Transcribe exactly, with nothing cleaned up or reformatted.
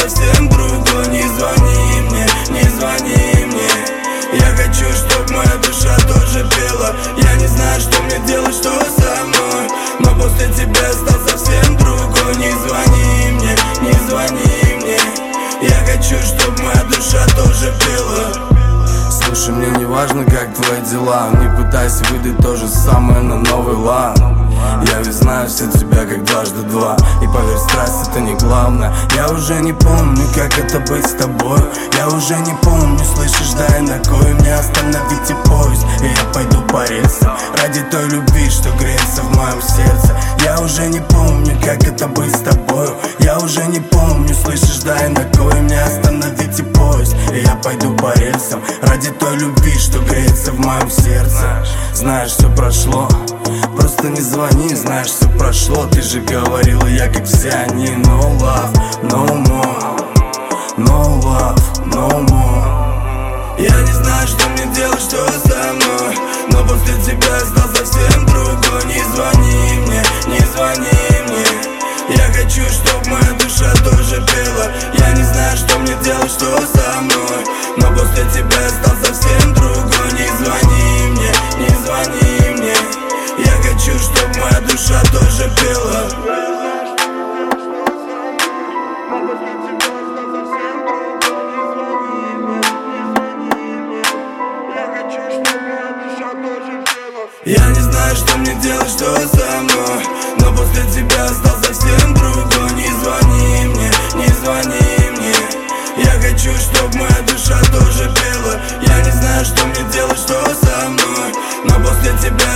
совсем другой. Не звони мне, не звони мне. Я хочу, чтоб моя душа тоже пела. Я не знаю, что мне делать, что со мной, но после тебя стал совсем другой. Не звони мне, не звони мне. Я хочу, чтоб моя душа тоже пела. Слушай, мне не важно, как твои дела. Не пытайся выдать то же самое на новый лад. Я ведь знаю все тебя как дважды два. И поверь, страсть это не главное. Я уже не помню, как это быть с тобой. Я уже не помню, слышишь, дай на кой мне остановите поезд. И я пойду по рельсам ради той любви, что греется в моем сердце. Я уже не помню, как это быть с тобой. Я уже не помню, слышишь, дай на кой мне остановите поезд. И я пойду по рельсам ради той любви, что греется в моем сердце. Знаешь, все прошло, просто не звони, знаешь, все прошло. Ты же говорила, я как все они. No love, no more, no love, no more. Я не знаю, что мне делать, что со мной, но после тебя стал совсем другой. Не звони мне, не звони мне. Я хочу, чтоб моя душа тоже пела. Я не знаю, что мне делать, что со мной, но после тебя стал совсем другой. Не звони мне, не звони мне. Я хочу, чтоб моя душа тоже пела. Я не знаю, что мне делать, что со мной, но после тебя стал совсем другой. Не звони мне, не звони мне. Я хочу, чтоб моя душа тоже пела. Я не знаю, что мне делать, что со мной, но после тебя